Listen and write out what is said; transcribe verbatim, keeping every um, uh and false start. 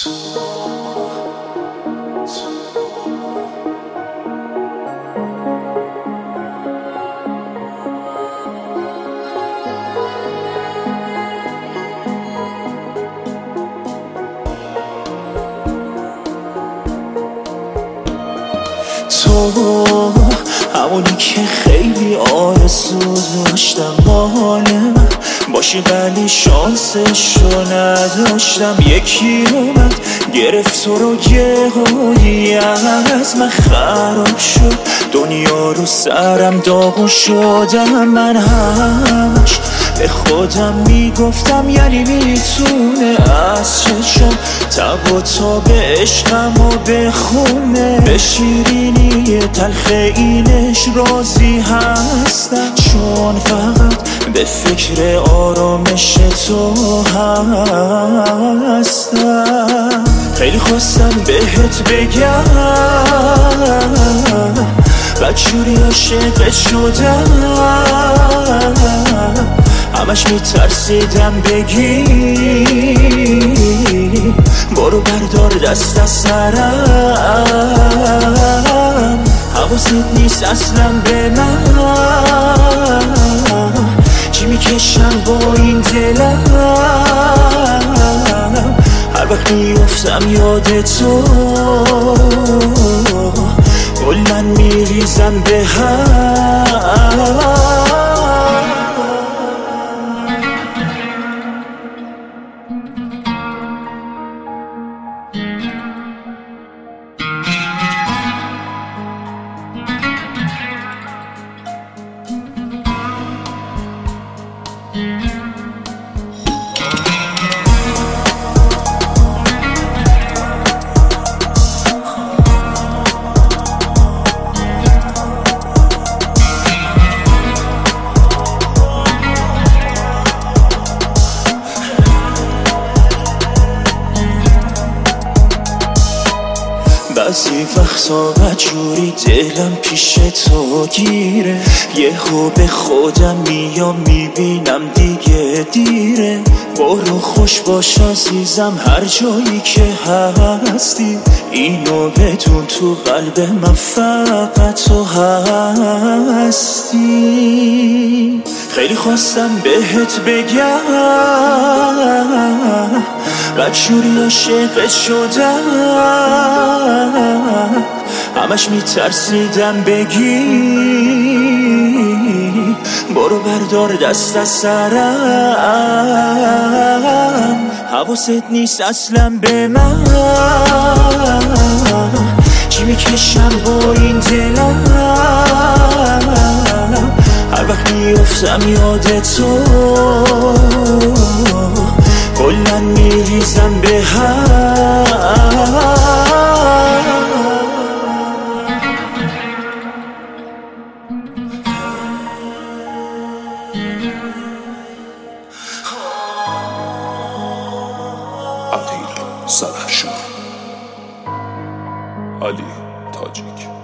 تو همونی که خیلی آرزو داشتم مال من باشی، ولی شانسشو نداشتم. یکی اومد گرفت تو رو، یهویی از من خراب شد. دنیا رو سرم داغون شدم. من همش به خودم میگفتم یعنی میتونه از چشم تب و تاب عشقم و بخونه. به شیرینی تلخ اینش راضی هستم، چون فقط به فکر آرامش تو هستم. خیلی خواستم بهت بگم بدجوری عاشقت شدم، همش میترسیدم بگی برو بردار دست از سرم. حواست نیست اصلا به من، چی میکشم با این دلم. هر وقت میافتم یاد تو کلاً میریزم به هم. بعضی وقتا بدجوری دلم پیش تو گیره، یهو به خودم میام میبینم دیگه دیره. برو خوش باش عزیزم هر جایی که هستی، اینو بدون تو قلب من فقط تو هستی. خیلی خواستم بهت بگم بدجوری عاشقت شدم، همش میترسیدم بگی برو بردار دست از سرم. حواست نیست اصلا به من، چی میکشم با این دلم. هر وقت میافتم یاد تو کلاً میریزم به هم. عادل سلحشور، علی تاجیک.